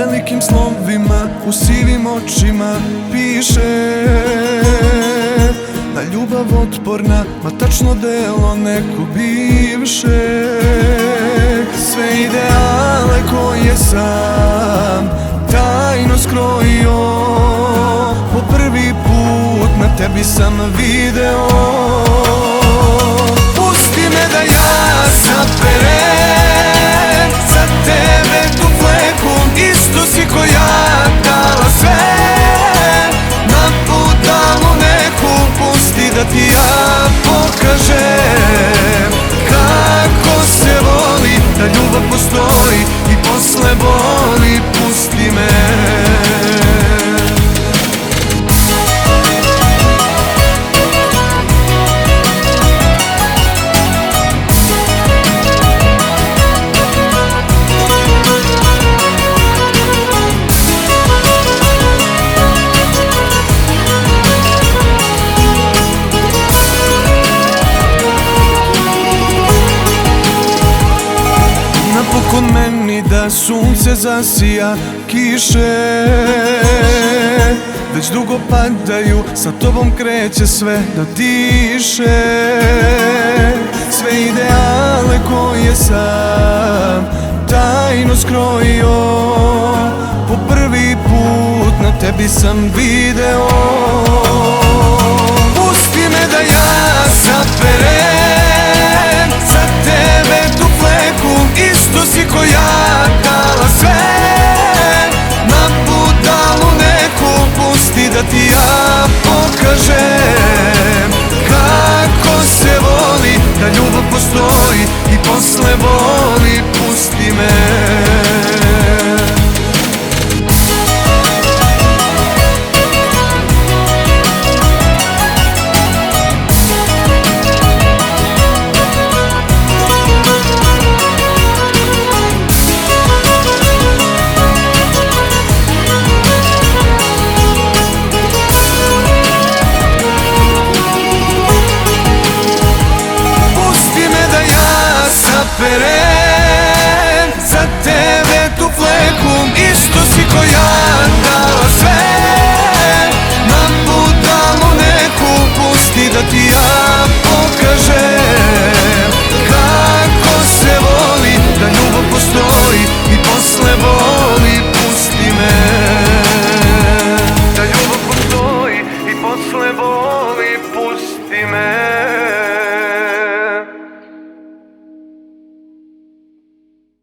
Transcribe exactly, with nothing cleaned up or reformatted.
velikim slovima u sivim očima piše da ljubav otporna, ma tačno delo neko bivše. Sve ideale koje sam tajno skrojio, po prvi put na tebi sam video. Pusti me da ja saperem za tebe tu fleku, isto si ko ja, dala sve na budalu neku. Pusti da ti ja pokažem kako se voli, da ljubav postoji i posle boli. Pusti me. Napokon meni da sunce zasija, kiše već dugo padaju, sa tobom kreće sve da diše. Sve ideale koje sam tajno skrojio, po prvi put na tebi sam video. Pusti me da ja saperem za tebe tu fleku, isto si ko ja, dala sve na budalu neku. Pusti da ti ja pokažem kako se voli, da ljubav postoji i posle boli. Pusti me. Saperem za tebe tu fleku, isto si ko ja, dala sve na budalu neku. Pusti da ti ja pokažem kako se voli, da ljubav postoji i posle boli. Pusti me. Da ljubav postoji i posle boli. Pusti me.